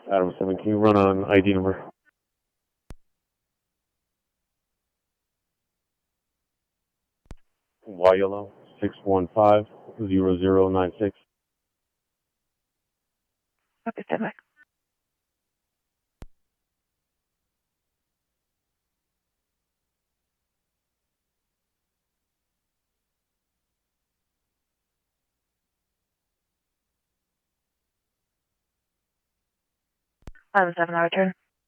Adam 7, can you run on ID number? YLO 6150096. Okay, stand by. Adam 7, I return.